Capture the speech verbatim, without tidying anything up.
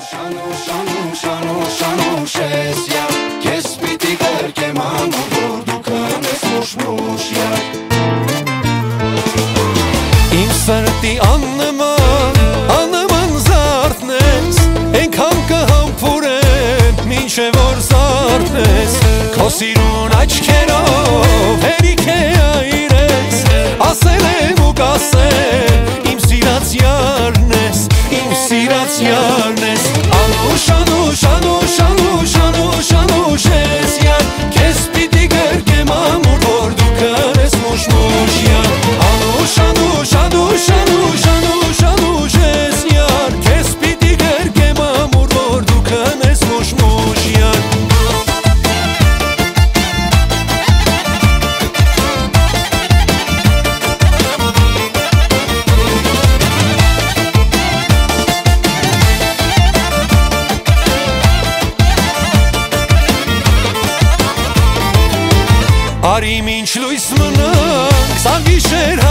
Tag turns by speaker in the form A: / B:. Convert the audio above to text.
A: Շանուշ, շանուշ, շանուշ, շանուշ ես յար Կես պիտի կրկեմ ամուր որ դու կնես մուշ-մուշ յար
B: Իմ սրտի աննման, աննման զարդնես Ենքան կհամպուրեմ, մինչ է որ զարդնես Քո սիրուն աչքերով հերիք է այրես Ասել եմ ու կասեմ, իմ սիրած յարն ես, իմ սիրած յարն ես Անուշ, անուշ, անուշ, անուշ, անուշ, անուշ ես յար Կես պիտի կրկեմ ամուր, որ դու կնես մուշ-մուշ յար Անուշ, անուշ, անուշ, անուշ, անուշ, անուշ ես յար Կես պիտի կրկեմ ամուր, որ դու կնես մուշ-մուշ յար Արի մինչ լույս մնանք, սաղ գիշեր